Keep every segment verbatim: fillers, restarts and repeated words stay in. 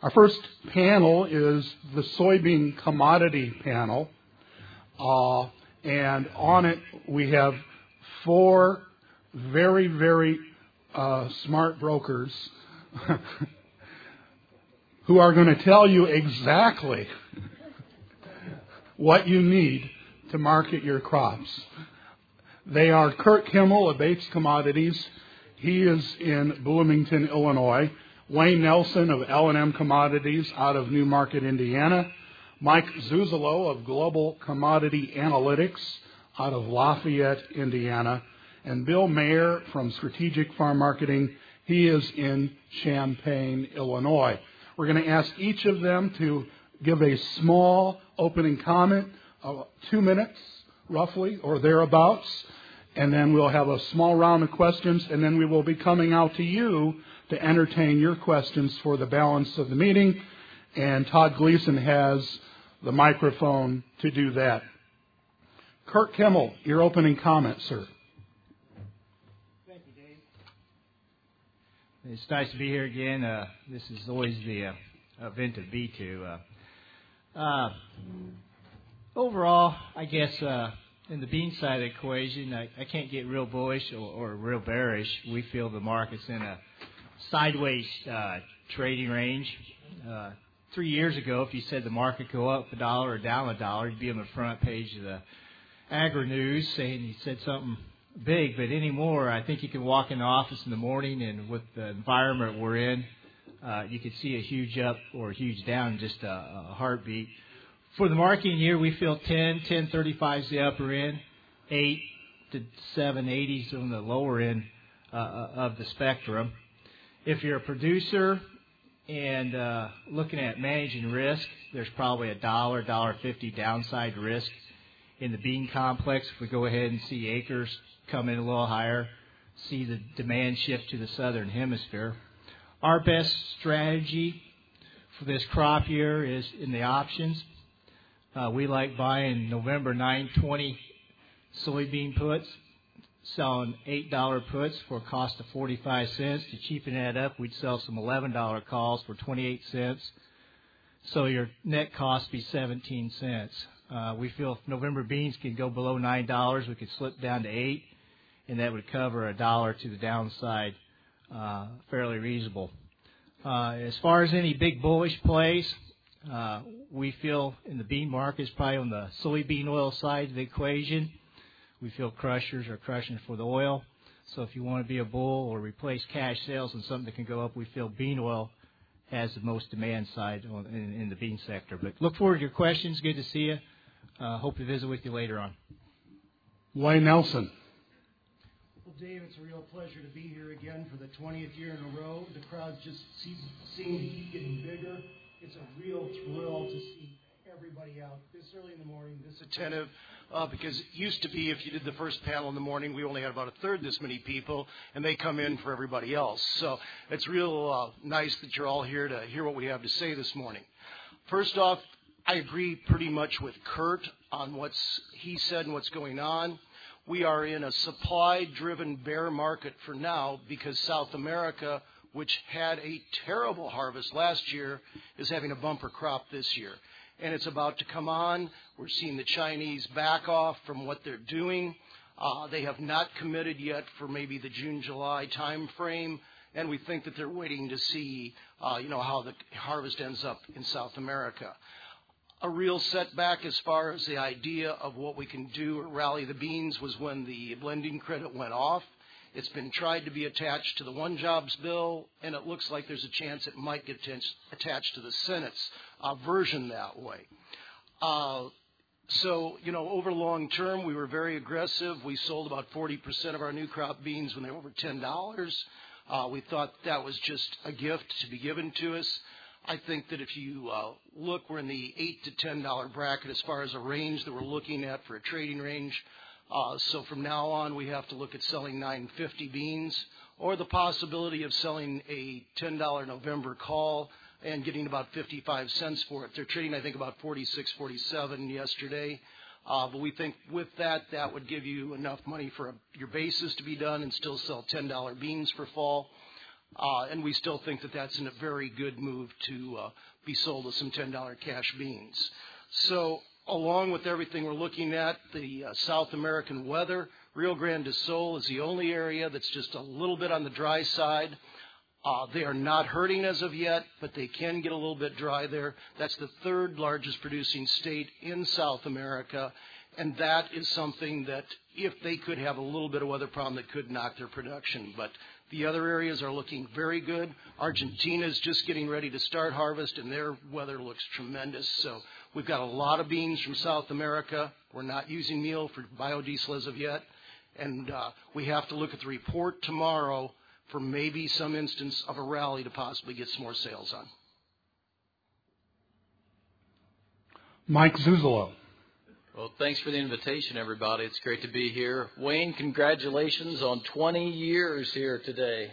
Our first panel is the soybean commodity panel, uh, and on it we have four very, very uh, smart brokers who are going to tell you exactly what you need to market your crops. They are Kurt Kimmel of Bates Commodities. He is in Bloomington, Illinois. Wayne Nelson of L and M Commodities out of Newmarket, Indiana. Mike Zuzolo of Global Commodity Analytics out of Lafayette, Indiana. And Bill Mayer from Strategic Farm Marketing. He is in Champaign, Illinois. We're going to ask each of them to give a small opening comment, uh, two minutes roughly or thereabouts, and then we'll have a small round of questions, and then we will be coming out to you to entertain your questions for the balance of the meeting. And Todd Gleason has the microphone to do that. Kurt Kimmel, your opening comment, sir. Thank you, Dave. It's nice to be here again. Uh, this is always the uh, event to be to. Uh, uh, overall, I guess uh, in the bean side of the equation, I, I can't get real bullish or, or real bearish. We feel the market's in a sideways uh, trading range. Uh, three years ago, if you said the market go up a dollar or down a dollar, you'd be on the front page of the Agri News saying you said something big. But anymore, I think you can walk in the office in the morning, and with the environment we're in, uh, you could see a huge up or a huge down in just a, a heartbeat. For the marketing year, we feel ten, ten thirty-five is the upper end, eight to seven eighty is on the lower end uh, of the spectrum. If you're a producer and uh, looking at managing risk, there's probably a dollar, dollar fifty downside risk in the bean complex. If we go ahead and see acres come in a little higher, see the demand shift to the southern hemisphere. Our best strategy for this crop year is in the options. Uh, we like buying November nine twenty soybean puts, selling eight dollar puts for a cost of forty-five cents. To cheapen that up, we'd sell some eleven dollar calls for twenty-eight cents. So your net cost be seventeen cents. Uh, we feel if November beans can go below nine dollars, we could slip down to eight, and that would cover a dollar to the downside, uh, fairly reasonable. Uh, as far as any big bullish plays, uh, we feel in the bean market is probably on the soybean oil side of the equation. We feel crushers are crushing for the oil. So if you want to be a bull or replace cash sales and something that can go up, we feel bean oil has the most demand side on, in, in the bean sector. But look forward to your questions. Good to see you. Uh, hope to visit with you later on. Wayne Nelson. Well, Dave, it's a real pleasure to be here again for the twentieth year in a row. The crowds just seem, seem to keep getting bigger. It's a real thrill to see everybody out this early in the morning, this attentive, uh, because it used to be if you did the first panel in the morning, we only had about a third this many people, and they come in for everybody else. So it's real uh, nice that you're all here to hear what we have to say this morning. First off, I agree pretty much with Kurt on what he said and what's going on. We are in a supply-driven bear market for now because South America, which had a terrible harvest last year, is having a bumper crop this year. And it's about to come on. We're seeing the Chinese back off from what they're doing. Uh, they have not committed yet for maybe the June, July time frame. And we think that they're waiting to see, uh, you know, how the harvest ends up in South America. A real setback as far as the idea of what we can do or rally the beans was when the blending credit went off. It's been tried to be attached to the One Jobs bill, and it looks like there's a chance it might get attached to the Senate's uh, version that way. Uh, so, you know, over long term, we were very aggressive. We sold about forty percent of our new crop beans when they were over ten dollars. Uh, we thought that was just a gift to be given to us. I think that if you uh, look, we're in the eight to ten dollar bracket as far as a range that we're looking at for a trading range. Uh, so from now on, we have to look at selling nine fifty beans or the possibility of selling a ten dollar November call and getting about fifty-five cents for it. They're trading, I think, about forty-six, forty-seven yesterday. Uh, but we think with that, that would give you enough money for a, your basis to be done and still sell ten dollar beans for fall. Uh, and we still think that that's in a very good move to uh, be sold as some ten dollar cash beans. So along with everything we're looking at, the uh, South American weather, Rio Grande do Sul is the only area that's just a little bit on the dry side. Uh, they are not hurting as of yet, but they can get a little bit dry there. That's the third largest producing state in South America, and that is something that if they could have a little bit of weather problem, that could knock their production. But the other areas are looking very good. Argentina is just getting ready to start harvest, and their weather looks tremendous. So we've got a lot of beans from South America. We're not using meal for biodiesel as of yet, and uh, we have to look at the report tomorrow for maybe some instance of a rally to possibly get some more sales on. Mike Zuzolo. Well, thanks for the invitation, everybody. It's great to be here. Wayne, congratulations on twenty years here today.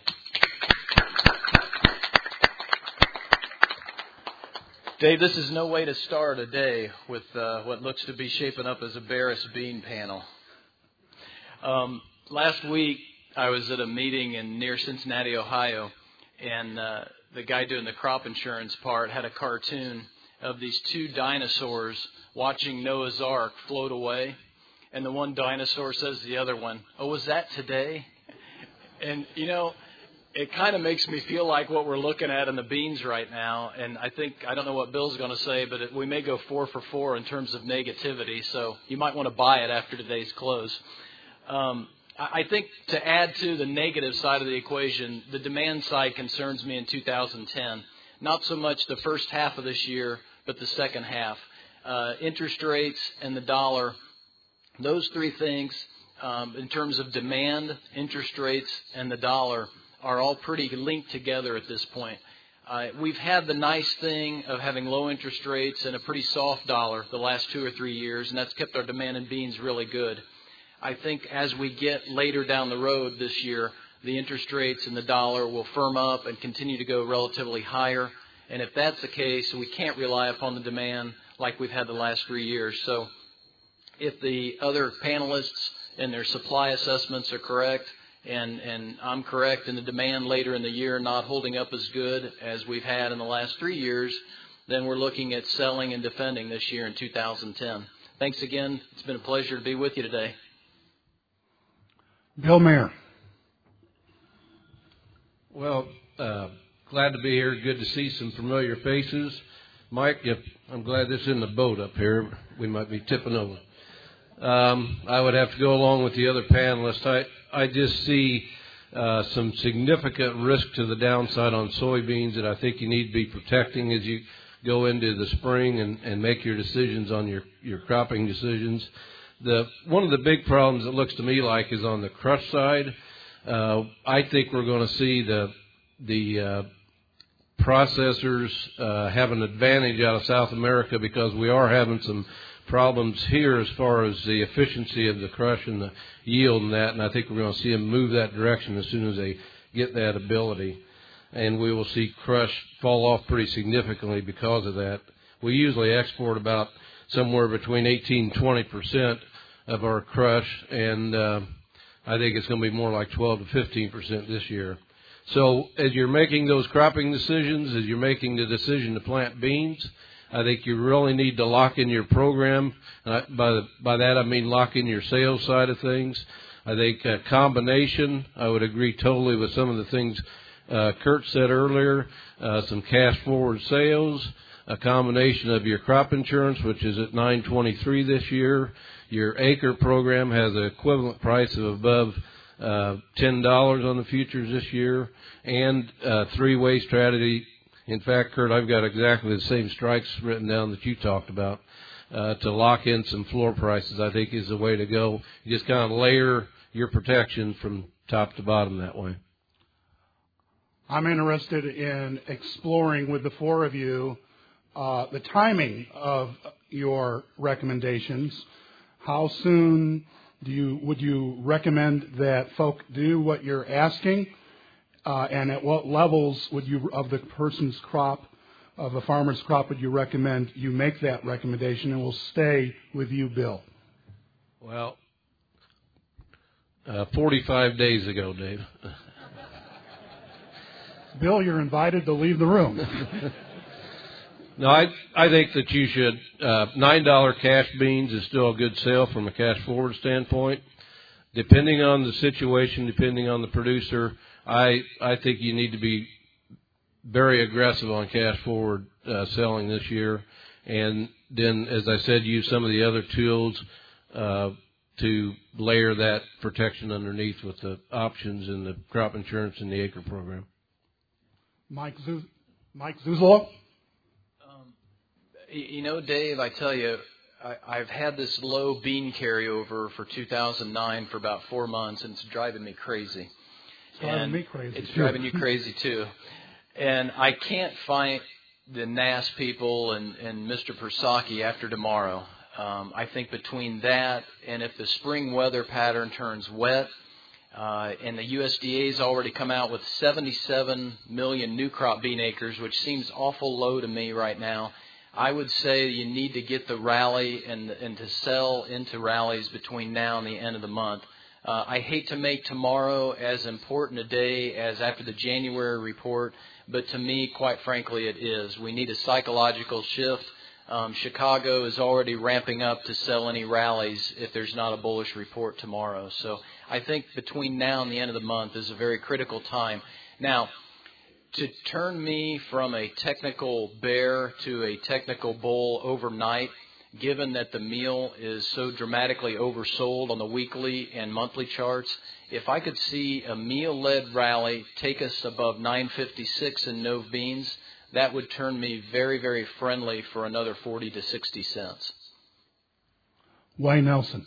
Dave, this is no way to start a day with uh, what looks to be shaping up as a bearish bean panel. Um, last week, I was at a meeting in near Cincinnati, Ohio, and uh, the guy doing the crop insurance part had a cartoon of these two dinosaurs watching Noah's Ark float away. And the one dinosaur says to the other one, "Oh, was that today?" And, you know, it kind of makes me feel like what we're looking at in the beans right now. And I think, I don't know what Bill's going to say, but it, we may go four for four in terms of negativity. So you might want to buy it after today's close. Um, I think to add to the negative side of the equation, the demand side concerns me in two thousand ten. Not so much the first half of this year, but the second half. Uh, interest rates and the dollar, those three things um, in terms of demand, interest rates, and the dollar are all pretty linked together at this point. Uh, we've had the nice thing of having low interest rates and a pretty soft dollar the last two or three years, and that's kept our demand in beans really good. I think as we get later down the road this year, the interest rates and the dollar will firm up and continue to go relatively higher. And if that's the case, we can't rely upon the demand like we've had the last three years. So if the other panelists and their supply assessments are correct, and, and I'm correct in the demand later in the year not holding up as good as we've had in the last three years, then we're looking at selling and defending this year in two thousand ten. Thanks again. It's been a pleasure to be with you today. Bill Mayer. Well, uh, glad to be here. Good to see some familiar faces. Mike, if, I'm glad this isn't a boat up here. We might be tipping over. Um, I would have to go along with the other panelists. I, I just see uh, some significant risk to the downside on soybeans that I think you need to be protecting as you go into the spring and, and make your decisions on your, your cropping decisions. The one of the big problems it looks to me like is on the crush side. Uh, I think we're going to see the the uh, processors uh, have an advantage out of South America because we are having some problems here as far as the efficiency of the crush and the yield and that, and I think we're going to see them move that direction as soon as they get that ability. And we will see crush fall off pretty significantly because of that. We usually export about somewhere between eighteen and twenty percent of our crush, and uh, I think it's going to be more like twelve to fifteen percent this year. So as you're making those cropping decisions, as you're making the decision to plant beans, I think you really need to lock in your program. Uh, by, the, by that I mean lock in your sales side of things. I think a combination, I would agree totally with some of the things uh, Kurt said earlier, uh, some cash forward sales, a combination of your crop insurance, which is at nine twenty-three this year. Your acre program has an equivalent price of above uh, ten dollars on the futures this year, and uh, three-way strategy. In fact, Kurt, I've got exactly the same strikes written down that you talked about uh, to lock in some floor prices. I think is the way to go. You just kind of layer your protection from top to bottom that way. I'm interested in exploring with the four of you uh, the timing of your recommendations. How soon do you would you recommend that folk do what you're asking, uh, and at what levels would you of the person's crop, of a farmer's crop, would you recommend you make that recommendation? And we'll stay with you, Bill. Well, uh, forty-five days ago, Dave. Bill, you're invited to leave the room. No, I I think that you should. Uh, Nine dollar cash beans is still a good sale from a cash forward standpoint. Depending on the situation, depending on the producer, I I think you need to be very aggressive on cash forward uh, selling this year, and then, as I said, use some of the other tools uh, to layer that protection underneath with the options and the crop insurance and the acre program. Mike Zuz- Mike Zuzolo? Um, you know, Dave, I tell you, I, I've had this low bean carryover for two thousand nine for about four months, and it's driving me crazy. It's driving and me crazy. It's too. driving you crazy, too. And I can't find the N A S people and, and Mister Persaki after tomorrow. Um, I think between that and if the spring weather pattern turns wet, uh, and the U S D A's already come out with seventy-seven million new crop bean acres, which seems awful low to me right now, I would say you need to get the rally and, and to sell into rallies between now and the end of the month. Uh, I hate to make tomorrow as important a day as after the January report, but to me, quite frankly, it is. We need a psychological shift. Um, Chicago is already ramping up to sell any rallies if there's not a bullish report tomorrow. So I think between now and the end of the month is a very critical time. Now, to turn me from a technical bear to a technical bull overnight, given that the meal is so dramatically oversold on the weekly and monthly charts, if I could see a meal-led rally take us above nine fifty-six in Nove beans, that would turn me very, very friendly for another forty to sixty cents. Wayne Nelson.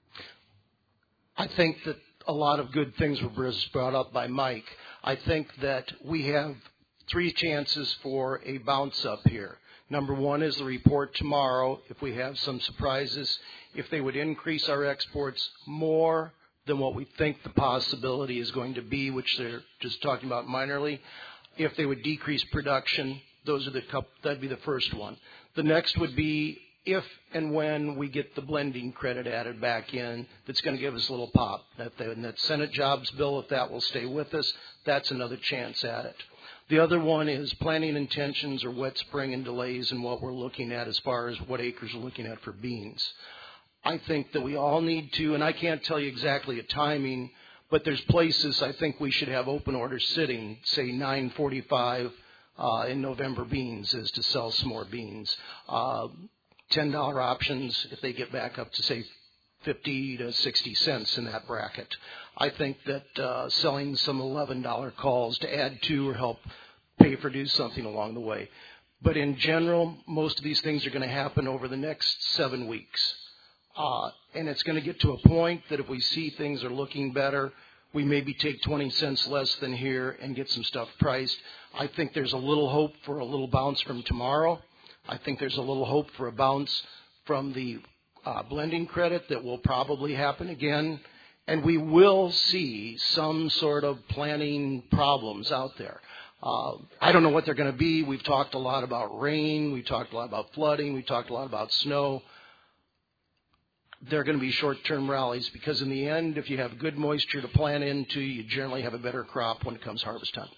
I think that a lot of good things were brought up by Mike. I think that we have three chances for a bounce up here. Number one is the report tomorrow. If we have some surprises, if they would increase our exports more than what we think the possibility is going to be, which they're just talking about minorly, if they would decrease production, those are the couple, that'd be the first one. The next would be if and when we get the blending credit added back in, that's going to give us a little pop. That, the, that Senate jobs bill, if that will stay with us, that's another chance at it. The other one is planting intentions or wet spring and delays in what we're looking at as far as what acres we're looking at for beans. I think that we all need to, and I can't tell you exactly a timing, but there's places I think we should have open orders sitting, say nine forty-five uh, in November beans is to sell some more beans. Uh, ten dollar options if they get back up to, say, fifty to sixty cents in that bracket. I think that uh, selling some eleven dollar calls to add to or help pay for do something along the way. But in general, most of these things are going to happen over the next seven weeks. Uh, and it's going to get to a point that if we see things are looking better, we maybe take twenty cents less than here and get some stuff priced. I think there's a little hope for a little bounce from tomorrow. I think there's a little hope for a bounce from the uh, blending credit that will probably happen again. And we will see some sort of planning problems out there. Uh, I don't know what they're going to be. We've talked a lot about rain. We've talked a lot about flooding. We've talked a lot about snow. They're going to be short-term rallies because in the end, if you have good moisture to plant into, you generally have a better crop when it comes harvest time.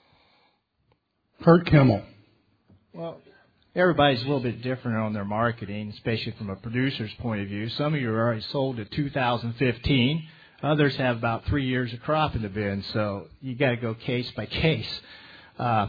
Kurt Kimmel. Well, everybody's a little bit different on their marketing, especially from a producer's point of view. Some of you are already sold to two thousand fifteen. Others have about three years of crop in the bin, so you got to go case by case. Uh,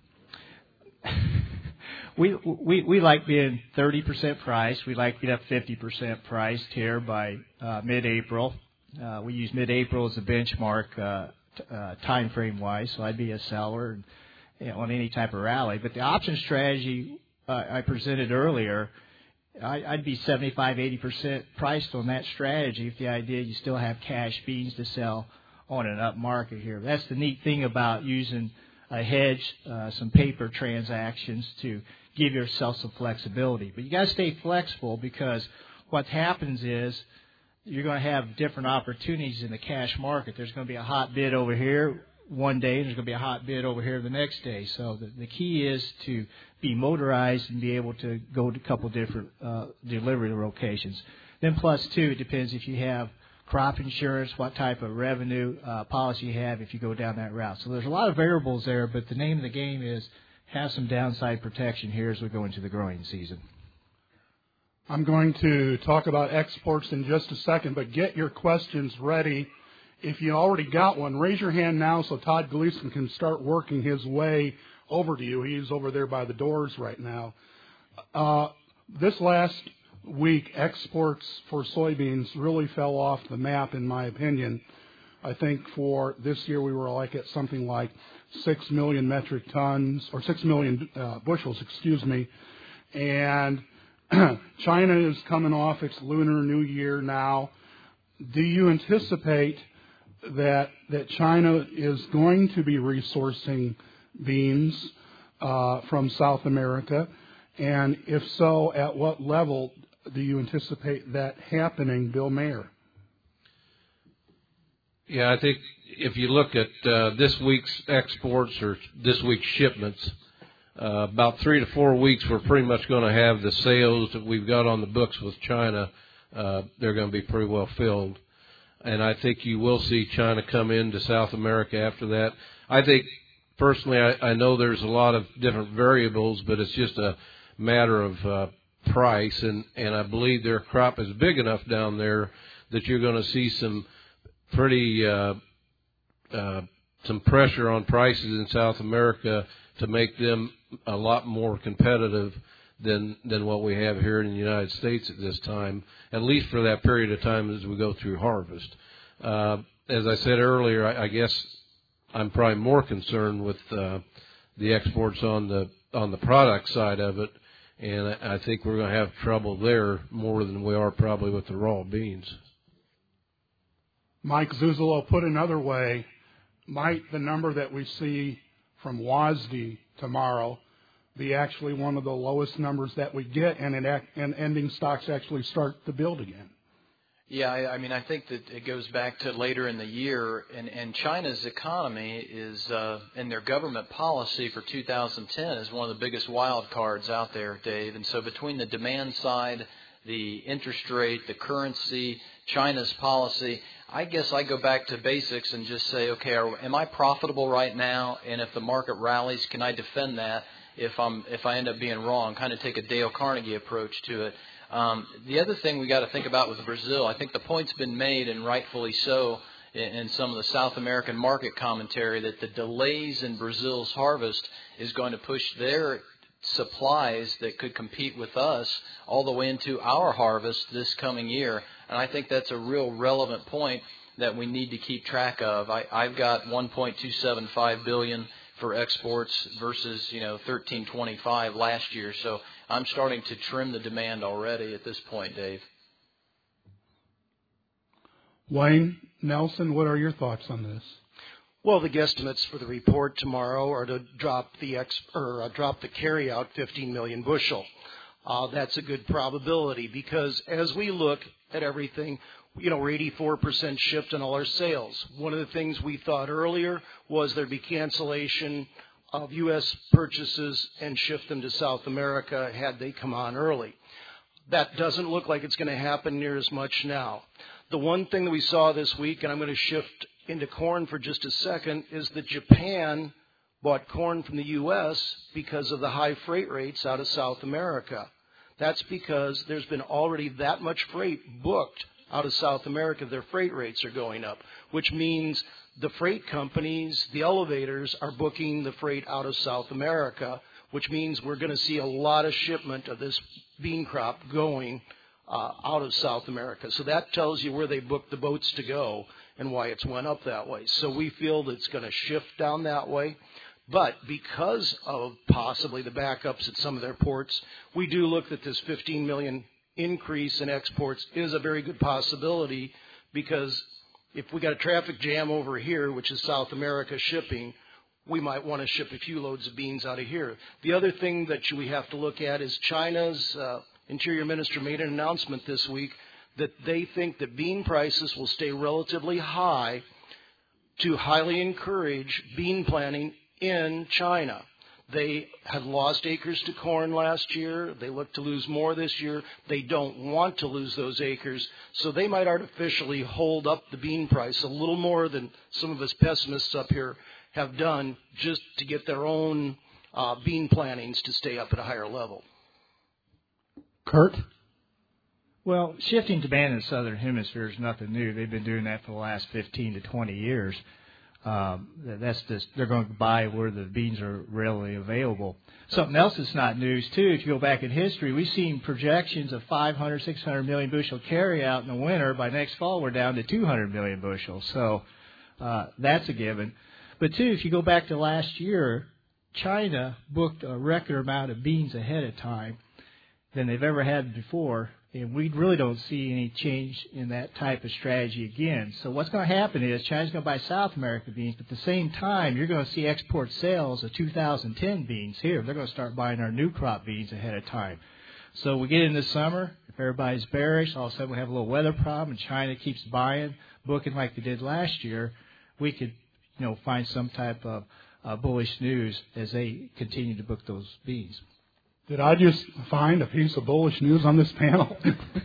we we we like being thirty percent priced. We like to get up fifty percent priced here by uh, mid-April. Uh, we use mid-April as a benchmark uh, t- uh, time frame wise, so I'd be a seller and, you know, on any type of rally. But the option strategy uh, I presented earlier, I, I'd be seventy-five, eighty percent priced on that strategy if the idea you still have cash beans to sell on an up market here. That's the neat thing about using a hedge, uh, some paper transactions to give yourself some flexibility. But you got to stay flexible because what happens is you're going to have different opportunities in the cash market. There's going to be a hot bid over here one day, and there's going to be a hot bid over here the next day. So the, the key is to be motorized and be able to go to a couple different uh, delivery locations. Then plus two, it depends if you have crop insurance, what type of revenue uh, policy you have if you go down that route. So there's a lot of variables there, but the name of the game is have some downside protection here as we go into the growing season. I'm going to talk about exports in just a second, but get your questions ready. If you already got one, raise your hand now so Todd Gleason can start working his way over to you. He's over there by the doors right now. Uh, this last week, exports for soybeans really fell off the map, in my opinion. I think for this year we were like at something like six million metric tons, or six million uh, bushels, excuse me. And China is coming off its Lunar New Year now. Do you anticipate that that China is going to be resourcing beans uh, from South America? And if so, at what level do you anticipate that happening, Bill Mayer? Yeah, I think if you look at uh, this week's exports or this week's shipments, uh, about three to four weeks we're pretty much going to have the sales that we've got on the books with China. Uh, they're going to be pretty well filled. And I think you will see China come into South America after that. I think, personally, I, I know there's a lot of different variables, but it's just a matter of uh, price. And, and I believe their crop is big enough down there that you're going to see some pretty uh, uh, some pressure on prices in South America to make them a lot more competitive than than what we have here in the United States at this time, at least for that period of time as we go through harvest. Uh, as I said earlier, I, I guess I'm probably more concerned with uh, the exports on the on the product side of it, and I, I think we're going to have trouble there more than we are probably with the raw beans. Mike Zuzolo, put another way, might the number that we see from WASDE tomorrow be actually one of the lowest numbers that we get, and, it act, and ending stocks actually start to build again? Yeah, I, I mean, I think that it goes back to later in the year, and, and China's economy is, uh, and their government policy for two thousand ten is one of the biggest wild cards out there, Dave. And so between the demand side, the interest rate, the currency, China's policy, I guess I go back to basics and just say, okay, are, am I profitable right now? And if the market rallies, can I defend that if I'm if I end up being wrong? Kind of take a Dale Carnegie approach to it. Um, the other thing we got to think about with Brazil, I think the point's been made, and rightfully so, in, in some of the South American market commentary, that the delays in Brazil's harvest is going to push their supplies that could compete with us all the way into our harvest this coming year. And I think that's a real relevant point that we need to keep track of. I, I've got one point two seven five billion dollars for exports versus, you know, thirteen twenty-five last year. So I'm starting to trim the demand already at this point, Dave. Wayne Nelson, what are your thoughts on this? Well, the guesstimates for the report tomorrow are to drop the ex or uh, drop the carryout fifteen million bushel. Uh, that's a good probability because as we look at everything, you know, we're eighty-four percent shipped in all our sales. One of the things we thought earlier was there'd be cancellation of U S purchases and shift them to South America had they come on early. That doesn't look like it's going to happen near as much now. The one thing that we saw this week, and I'm going to shift into corn for just a second, is that Japan bought corn from the U S because of the high freight rates out of South America. That's because there's been already that much freight booked out of South America. Their freight rates are going up, which means the freight companies, the elevators, are booking the freight out of South America, which means we're going to see a lot of shipment of this bean crop going uh, out of South America. So that tells you where they booked the boats to go and why it's went up that way. So we feel that it's going to shift down that way. But because of possibly the backups at some of their ports, we do look that this fifteen million increase in exports is a very good possibility, because if we got a traffic jam over here, which is South America shipping, we might want to ship a few loads of beans out of here. The other thing that we have to look at is China's uh, Interior Minister made an announcement this week that they think that bean prices will stay relatively high to highly encourage bean planting in China. They had lost acres to corn last year. They look to lose more this year. They don't want to lose those acres, so they might artificially hold up the bean price a little more than some of us pessimists up here have done, just to get their own uh, bean plantings to stay up at a higher level. Kurt? Well, shifting demand in the southern hemisphere is nothing new. They've been doing that for the last fifteen to twenty years. Um, that's just, they're going to buy where the beans are readily available. Something else that's not news, too, if you go back in history, we've seen projections of five hundred, six hundred million bushel carry out in the winter. By next fall, we're down to two hundred million bushels. So uh, that's a given. But, too, if you go back to last year, China booked a record amount of beans ahead of time than they've ever had before. And we really don't see any change in that type of strategy again. So what's going to happen is China's going to buy South America beans, but at the same time, you're going to see export sales of two thousand ten beans here. They're going to start buying our new crop beans ahead of time. So we get in the summer, if everybody's bearish, all of a sudden we have a little weather problem, and China keeps buying, booking like they did last year, we could, you know, find some type of uh, bullish news as they continue to book those beans. Did I just find a piece of bullish news on this panel?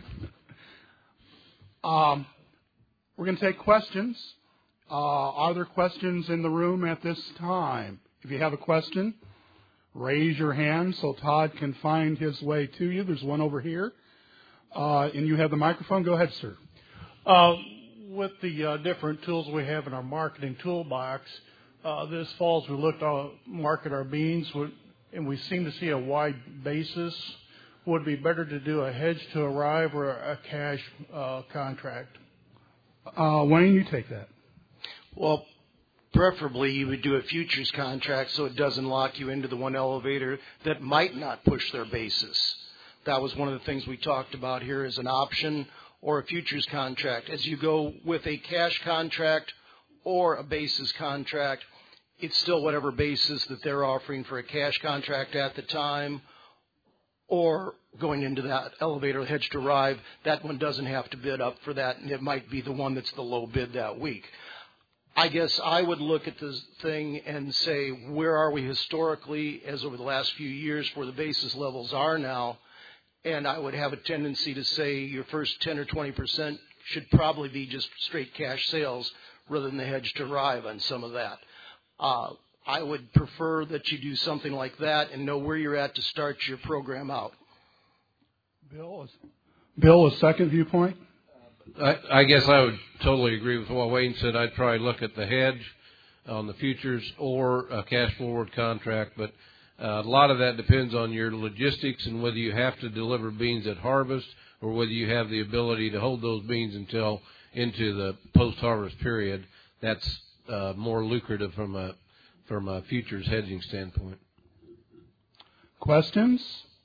um, we're going to take questions. Uh, are there questions in the room at this time? If you have a question, raise your hand so Todd can find his way to you. There's one over here. Uh, and you have the microphone. Go ahead, sir. Uh, with the uh, different tools we have in our marketing toolbox, uh, this fall as we look to market our beans, we, and we seem to see a wide basis, would it be better to do a hedge to arrive or a cash uh, contract? Uh, Wayne, you take that. Well, preferably you would do a futures contract so it doesn't lock you into the one elevator that might not push their basis. That was one of the things we talked about here as an option, or a futures contract. As you go with a cash contract or a basis contract, it's still whatever basis that they're offering for a cash contract at the time, or going into that elevator hedge to arrive, that one doesn't have to bid up for that, and it might be the one that's the low bid that week. I guess I would look at this thing and say, where are we historically as over the last few years where the basis levels are now? And I would have a tendency to say your first ten or twenty percent should probably be just straight cash sales rather than the hedge to arrive on some of that. Uh, I would prefer that you do something like that and know where you're at to start your program out. Bill, Bill, a second viewpoint? I, I guess I would totally agree with what Wayne said. I'd probably look at the hedge on the futures or a cash forward contract, but uh, a lot of that depends on your logistics and whether you have to deliver beans at harvest or whether you have the ability to hold those beans until into the post-harvest period. That's Uh, more lucrative from a from a futures hedging standpoint. Questions?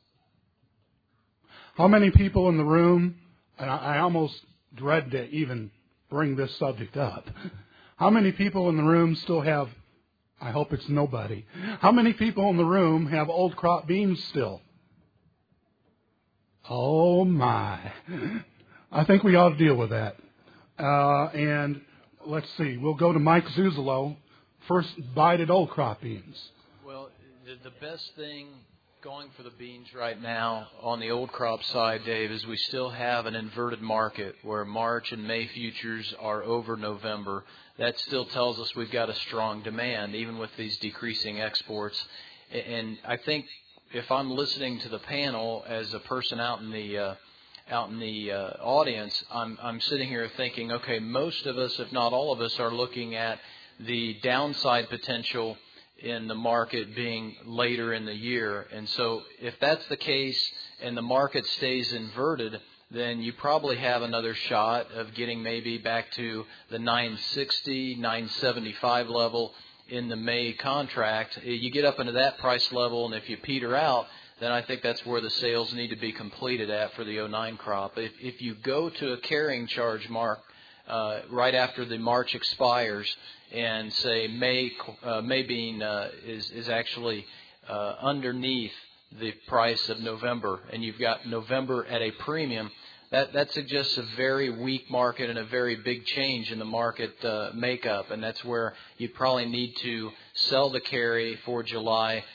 How many people in the room, and I, I almost dread to even bring this subject up, how many people in the room still have, I hope it's nobody, how many people in the room have old crop beans still? Oh my. I think we ought to deal with that. Uh, and let's see. We'll go to Mike Zuzolo. First bite at old crop beans. Well, the, the best thing going for the beans right now on the old crop side, Dave, is we still have an inverted market where March and May futures are over November. That still tells us we've got a strong demand, even with these decreasing exports. And I think if I'm listening to the panel as a person out in the uh, out in the uh, audience, I'm, I'm sitting here thinking, okay, most of us, if not all of us, are looking at the downside potential in the market being later in the year. And so if that's the case and the market stays inverted, then you probably have another shot of getting maybe back to the nine sixty, nine seventy-five level in the May contract. You get up into that price level, and if you peter out, then I think that's where the sales need to be completed at for the oh nine crop. If, if you go to a carrying charge mark uh, right after the March expires and say May uh, May bean uh, is, is actually uh, underneath the price of November, and you've got November at a premium, that, that suggests a very weak market and a very big change in the market uh, makeup, and that's where you probably need to sell the carry for July,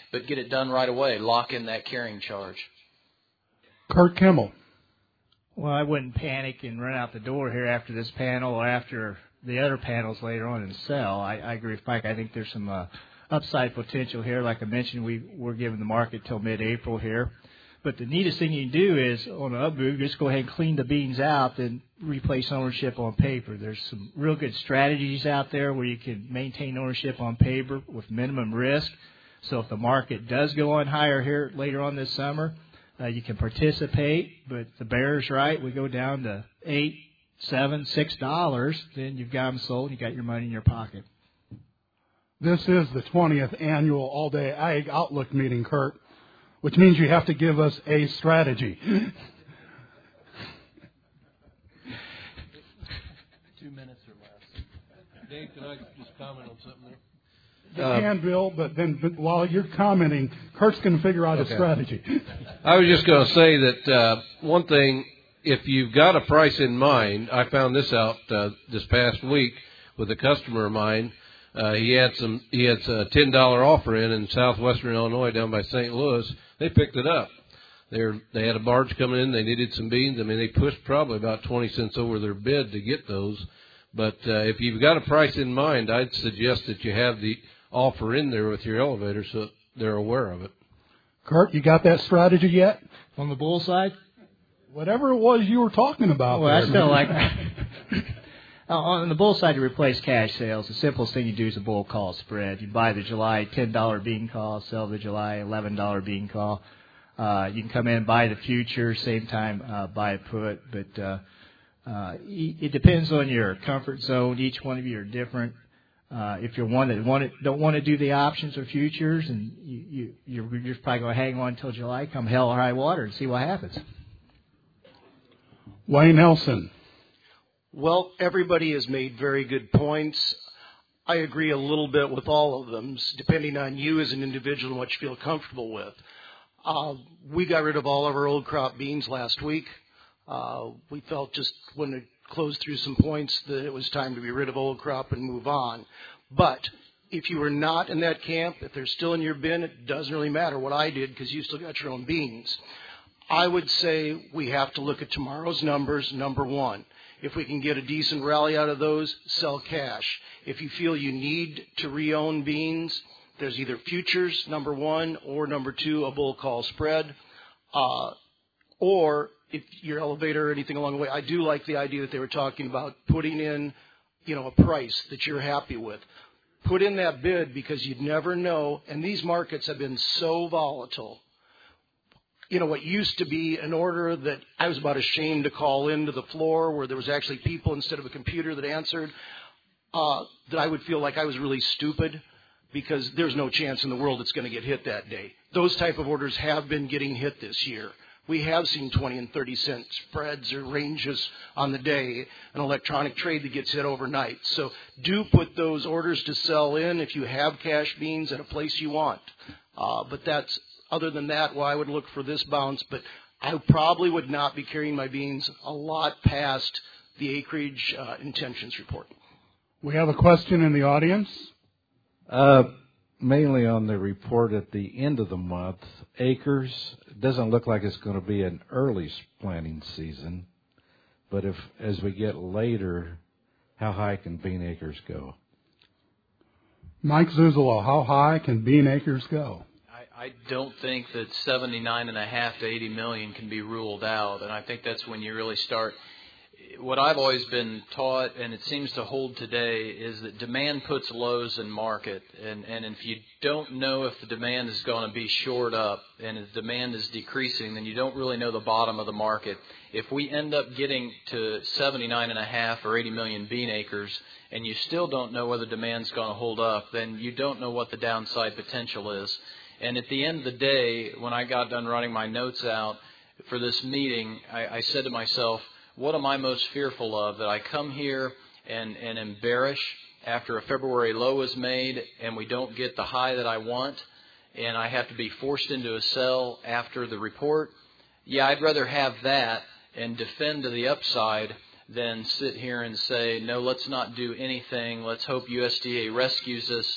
but get it done right away. Lock in that carrying charge. Kurt Kimmel. Well, I wouldn't panic and run out the door here after this panel or after the other panels later on and sell. I, I agree with Mike. I think there's some uh, upside potential here. Like I mentioned, we, we're giving the market till mid-April here. But the neatest thing you can do is, on an up move, just go ahead and clean the beans out and replace ownership on paper. There's some real good strategies out there where you can maintain ownership on paper with minimum risk. So if the market does go on higher here later on this summer, uh, you can participate. But the bear's right. We go down to eight, seven, six dollars. Then you've got them sold. You got your money in your pocket. This is the twentieth annual All-Day Ag Outlook meeting, Kurt, which means you have to give us a strategy. Two minutes or less. Dave, can I just comment on something there? You Uh, can, Bill, but then but while you're commenting, Kurt's going to figure out Okay. a strategy. I was just going to say that uh, one thing, if you've got a price in mind, I found this out uh, this past week with a customer of mine. Uh, he had some, he had a ten dollar offer in in southwestern Illinois down by Saint Louis. They picked it up. They're, they had a barge coming in. They needed some beans. I mean, they pushed probably about twenty cents over their bid to get those. But uh, if you've got a price in mind, I'd suggest that you have the offer in there with your elevator so they're aware of it. Kurt, you got that strategy yet? On the bull side? Whatever it was you were talking about. Well, I there, still man. like Uh, on the bull side, to replace cash sales, the simplest thing you do is a bull call spread. You buy the July ten dollar bean call, sell the July eleven dollar bean call. Uh, you can come in, buy the future, same time uh, buy a put. But uh, uh, it depends on your comfort zone. Each one of you are different. Uh, if you're one that want to, don't want to do the options or futures, and you, you, you're, you're probably going to hang on until July, come hell or high water, and see what happens. Wayne Nelson. Well, everybody has made very good points. I agree a little bit with all of them, depending on you as an individual and what you feel comfortable with. Uh, we got rid of all of our old crop beans last week. Uh, we felt just when it closed through some points that it was time to be rid of old crop and move on. But if you were not in that camp, if they're still in your bin, it doesn't really matter what I did because you still got your own beans. I would say we have to look at tomorrow's numbers, number one. If we can get a decent rally out of those, sell cash. If you feel you need to re-own beans, there's either futures, number one, or number two, a bull call spread. Uh, or if your elevator or anything along the way, I do like the idea that they were talking about putting in, you know, a price that you're happy with. Put in that bid because you'd never know, and these markets have been so volatile. You know, what used to be an order that I was about ashamed to call into the floor where there was actually people instead of a computer that answered, uh, that I would feel like I was really stupid because there's no chance in the world it's going to get hit that day. Those type of orders have been getting hit this year. We have seen twenty and thirty cent spreads or ranges on the day, an electronic trade that gets hit overnight. So do put those orders to sell in if you have cash beans at a place you want. Uh, but that's Other than that, well, I would look for this bounce, but I probably would not be carrying my beans a lot past the acreage uh, intentions report. We have a question in the audience. Uh, mainly on the report at the end of the month, acres, it doesn't look like it's going to be an early planting season, but if as we get later, how high can bean acres go? Mike Zuzolo, how high can bean acres go? I don't think that seventy-nine and a half to eighty million can be ruled out, and I think that's when you really start. What I've always been taught, and it seems to hold today, is that demand puts lows in market, and, and if you don't know if the demand is going to be shored up and if demand is decreasing, then you don't really know the bottom of the market. If we end up getting to seventy-nine and a half or eighty million bean acres, and you still don't know whether demand's going to hold up, then you don't know what the downside potential is. And at the end of the day, when I got done writing my notes out for this meeting, I, I said to myself, what am I most fearful of? That I come here and, and am bearish after a February low is made and we don't get the high that I want, and I have to be forced into a sell after the report? Yeah, I'd rather have that and defend to the upside than sit here and say, no, let's not do anything. Let's hope U S D A rescues us.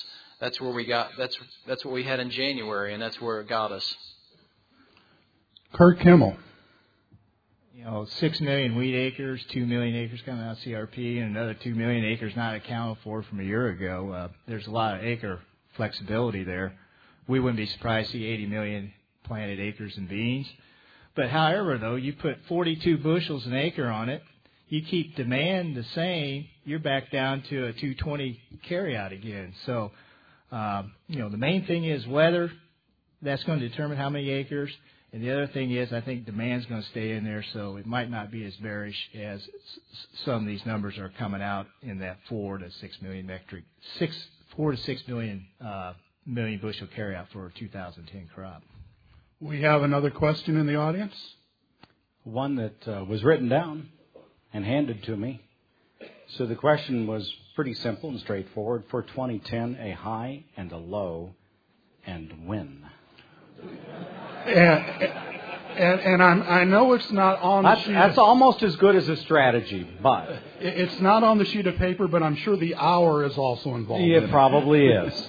that's where we got. That's that's what we had in January, and that's where it got us. Kurt Kimmel. You know, six million wheat acres, two million acres coming out of C R P, and another two million acres not accounted for from a year ago. Uh, there's a lot of acre flexibility there. We wouldn't be surprised to see eighty million planted acres in beans. But however, though, you put forty-two bushels an acre on it, you keep demand the same, you're back down to a two twenty carryout again. So, um, you know, the main thing is weather. That's going to determine how many acres. And the other thing is, I think demand's going to stay in there, so it might not be as bearish as some of these numbers are coming out in that four to six million metric, six, four to six million uh, million bushel carryout for a two thousand ten crop. We have another question in the audience. One that uh, was written down and handed to me. So the question was pretty simple and straightforward. For twenty ten, a high and a low, and when? And, and, and I'm, I know it's not on that's, the sheet. That's of, almost as good as a strategy, but it's not on the sheet of paper, but I'm sure the hour is also involved. It in probably it. is.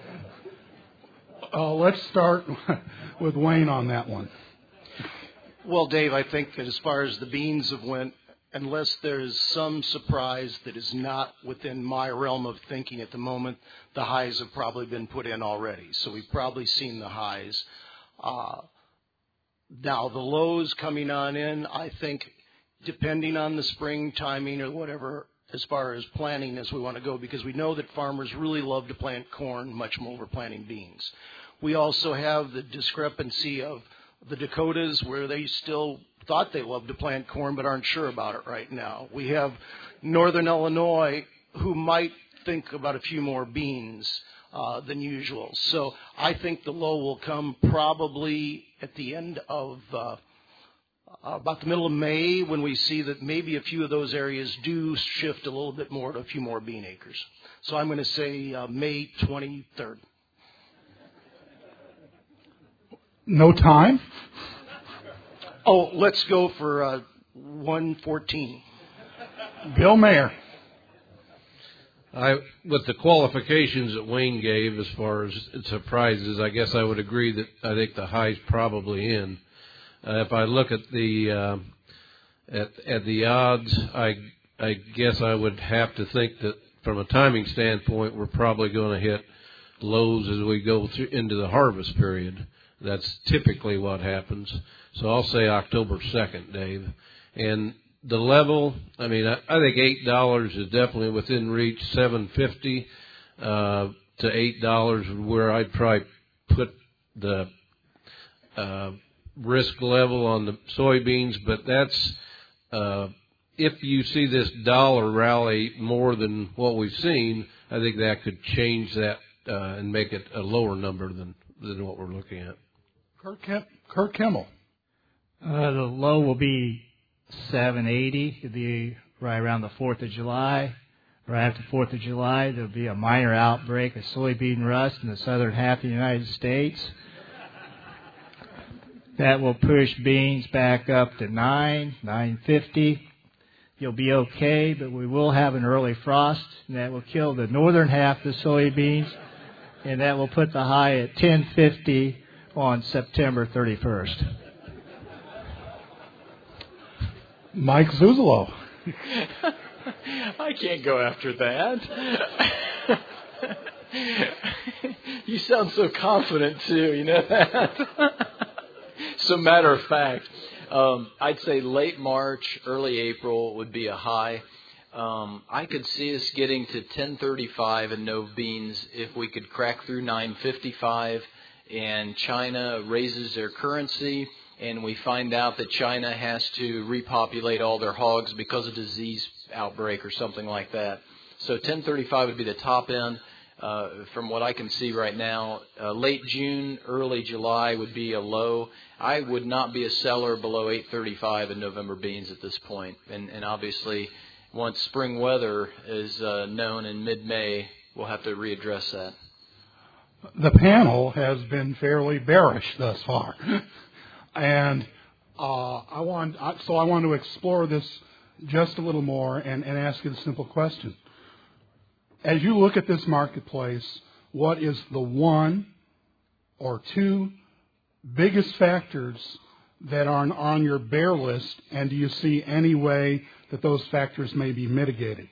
Uh, let's start with Wayne on that one. Well, Dave, I think that as far as the beans have went, unless there's some surprise that is not within my realm of thinking at the moment, the highs have probably been put in already. So we've probably seen the highs. Uh, now, the lows coming on in, I think, depending on the spring timing or whatever, as far as planting as we want to go, because we know that farmers really love to plant corn much more over planting beans. We also have the discrepancy of the Dakotas where they still thought they loved to plant corn but aren't sure about it right now. We have northern Illinois who might think about a few more beans uh, than usual. So I think the low will come probably at the end of uh, about the middle of May, when we see that maybe a few of those areas do shift a little bit more to a few more bean acres. So I'm going to say uh, May twenty-third. No time? Oh, let's go for uh, one fourteen. Bill Mayer. I, with the qualifications that Wayne gave as far as surprises, I guess I would agree that I think the high's probably in. Uh, if I look at the uh, at at the odds, I I guess I would have to think that from a timing standpoint, we're probably going to hit lows as we go through into the harvest period. That's typically what happens. So I'll say October second, Dave. And the level, I mean, I, I think eight dollars is definitely within reach. Seven fifty uh, to eight dollars is where I'd probably put the uh, risk level on the soybeans. But that's uh, if you see this dollar rally more than what we've seen, I think that could change that uh, and make it a lower number than than what we're looking at. Kurt, Kim, Kurt Kimmel. Uh, the low will be seven eighty. It'll be right around the fourth of July. Right after fourth of July, there'll be a minor outbreak of soybean rust in the southern half of the United States. That will push beans back up to nine, nine fifty. You'll be okay, but we will have an early frost, and that will kill the northern half of the soybeans, and that will put the high at ten fifty on September thirty-first. Mike Zuzolo. I can't go after that. You sound so confident, too, you know that? So matter of fact, um, I'd say late March, early April would be a high. Um, I could see us getting to ten thirty-five in no beans if we could crack through nine fifty-five and China raises their currency and we find out that China has to repopulate all their hogs because of disease outbreak or something like that. So ten thirty-five would be the top end. Uh, from what I can see right now, uh, late June, early July would be a low. I would not be a seller below eight thirty-five in November beans at this point. And, and obviously, once spring weather is uh, known in mid-May, we'll have to readdress that. The panel has been fairly bearish thus far. And uh, I want, so I want to explore this just a little more and, and ask you the simple question. As you look at this marketplace, what is the one or two biggest factors that are on, on your bear list, and do you see any way that those factors may be mitigated?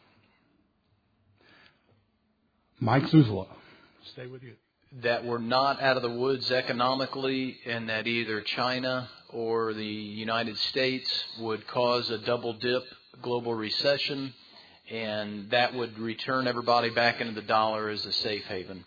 Mike Zuzula, stay with you. That we're not out of the woods economically, and that either China or the United States would cause a double dip global recession, and that would return everybody back into the dollar as a safe haven.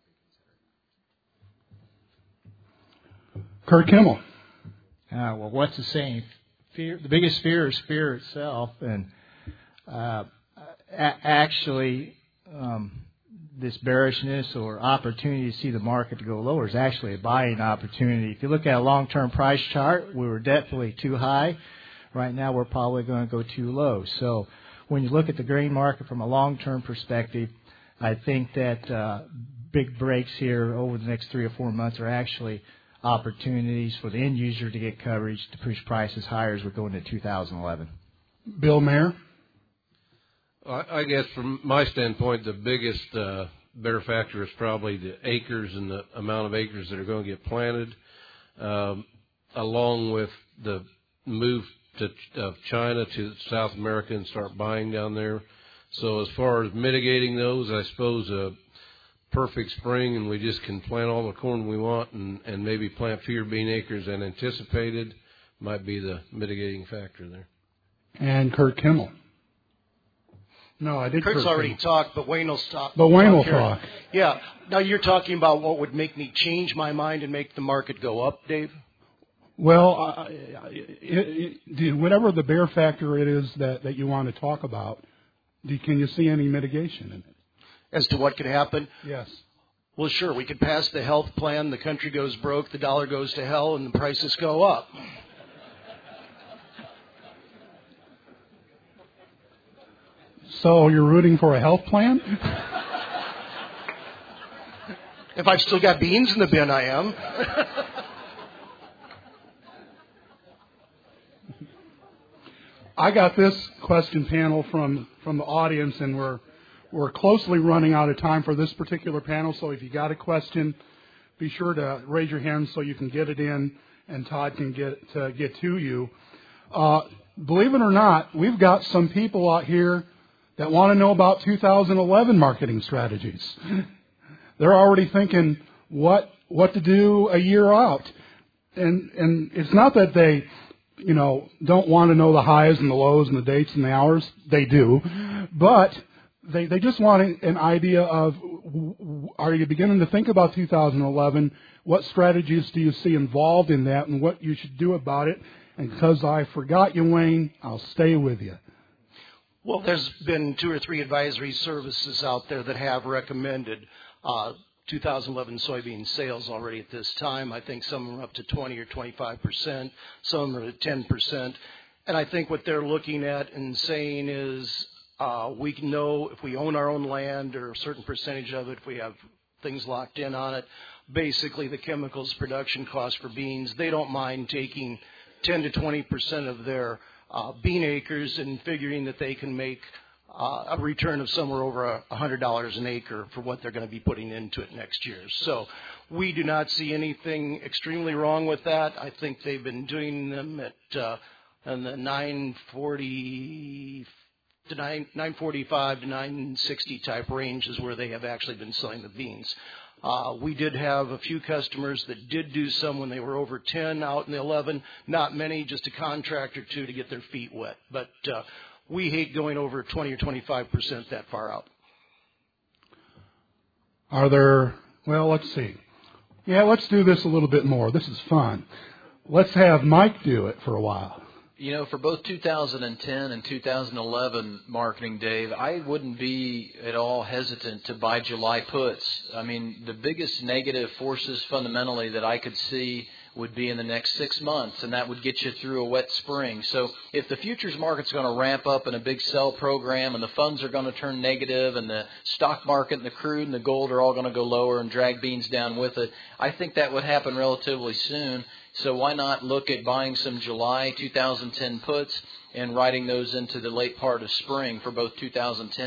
Kurt Kimmel. Uh, well, what's the saying? Fear. The biggest fear is fear itself, and uh, a- actually, um, this bearishness or opportunity to see the market to go lower is actually a buying opportunity. If you look at a long-term price chart, we were definitely too high. Right now, we're probably going to go too low. So, when you look at the grain market from a long-term perspective, I think that uh, big breaks here over the next three or four months are actually opportunities for the end user to get coverage to push prices higher as we go into two thousand eleven. Bill Mayer? I guess from my standpoint, the biggest uh, bear factor is probably the acres and the amount of acres that are going to get planted, um, along with the move to, of China to South America and start buying down there. So as far as mitigating those, I suppose a perfect spring and we just can plant all the corn we want and, and maybe plant fewer bean acres than anticipated might be the mitigating factor there. And Kurt Kimmel. No, I did. Kurt's Kurt already Kimmel. talked, but Wayne will stop. But Wayne will here. talk. Yeah. Now you're talking about what would make me change my mind and make the market go up, Dave? Well, uh, it, it, whatever the bear factor it is that, that you want to talk about, do, can you see any mitigation in it? As to what could happen? Yes. Well, sure. We could pass the health plan, the country goes broke, the dollar goes to hell, and the prices go up. So you're rooting for a health plan? If I've still got beans in the bin, I am. I got this question panel from, from the audience, and we're we're closely running out of time for this particular panel. So if you got a question, be sure to raise your hand so you can get it in, and Todd can get uh, get to you. Uh, believe it or not, we've got some people out here that want to know about two thousand eleven marketing strategies. They're already thinking what what to do a year out, and and it's not that they, you know, don't want to know the highs and the lows and the dates and the hours. They do, but they they just want an idea of, are you beginning to think about two thousand eleven? What strategies do you see involved in that, and what you should do about it? And because I forgot you, Wayne, I'll stay with you. Well, there's been two or three advisory services out there that have recommended uh, two thousand eleven soybean sales already at this time. I think some are up to twenty or twenty-five percent. Some are at ten percent. And I think what they're looking at and saying is uh, we can know if we own our own land or a certain percentage of it, if we have things locked in on it, basically the chemicals production cost for beans, they don't mind taking ten to twenty percent of their Uh, bean acres and figuring that they can make uh, a return of somewhere over a one hundred dollars an acre for what they're going to be putting into it next year. So we do not see anything extremely wrong with that. I think they've been doing them at uh, in the nine forty to nine forty-five to nine sixty type range is where they have actually been selling the beans. Uh, we did have a few customers that did do some when they were over ten out in the eleven. Not many, just a contract or two to get their feet wet. But uh, we hate going over twenty or twenty-five percent that far out. Are there, well, let's see. Yeah, let's do this a little bit more. This is fun. Let's have Mike do it for a while. You know, for both two thousand ten and two thousand eleven marketing, Dave, I wouldn't be at all hesitant to buy July puts. I mean, the biggest negative forces fundamentally that I could see would be in the next six months, and that would get you through a wet spring. So if the futures market's going to ramp up in a big sell program and the funds are going to turn negative and the stock market and the crude and the gold are all going to go lower and drag beans down with it, I think that would happen relatively soon. So why not look at buying some July two thousand ten puts and writing those into the late part of spring for both two thousand ten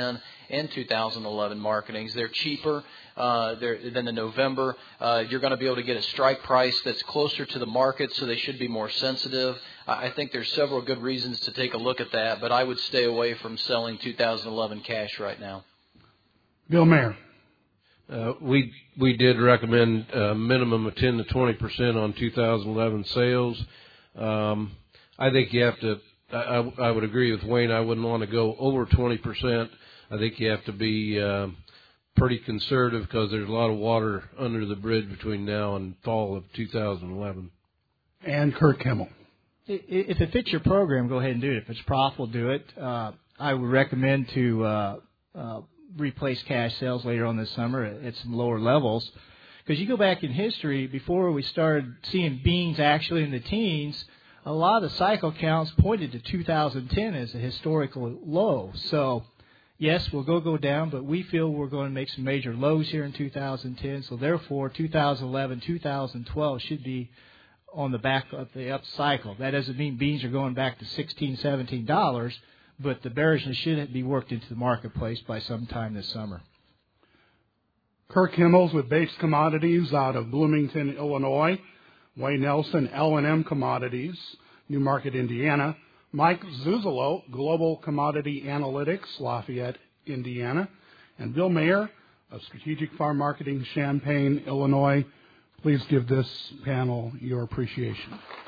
and two thousand eleven marketings. They're cheaper uh, they're, than the November. Uh, you're going to be able to get a strike price that's closer to the market, so they should be more sensitive. I think there's several good reasons to take a look at that, but I would stay away from selling two thousand eleven cash right now. Bill Mayer. Uh, we we did recommend a minimum of ten to twenty percent on two thousand eleven sales. Um, I think you have to. I, I would agree with Wayne. I wouldn't want to go over twenty percent. I think you have to be uh, pretty conservative because there's a lot of water under the bridge between now and fall of two thousand eleven. And Kurt Kimmel. If it fits your program, go ahead and do it. If it's profitable, do it. Uh, I would recommend to uh, uh, replace cash sales later on this summer at, at some lower levels. Because you go back in history, before we started seeing beans actually in the teens, a lot of the cycle counts pointed to two thousand ten as a historical low. So, yes, we'll go go down, but we feel we're going to make some major lows here in two thousand ten. So, therefore, two thousand eleven, two thousand twelve should be on the back of the up cycle. That doesn't mean beans are going back to sixteen dollars, seventeen dollars, but the bearishness should be worked into the marketplace by sometime this summer. Kirk Himmels with Base Commodities out of Bloomington, Illinois. Wayne Nelson, L and M Commodities, Newmarket, Indiana. Mike Zuzolo, Global Commodity Analytics, Lafayette, Indiana. And Bill Mayer of Strategic Farm Marketing, Champaign, Illinois. Please give this panel your appreciation.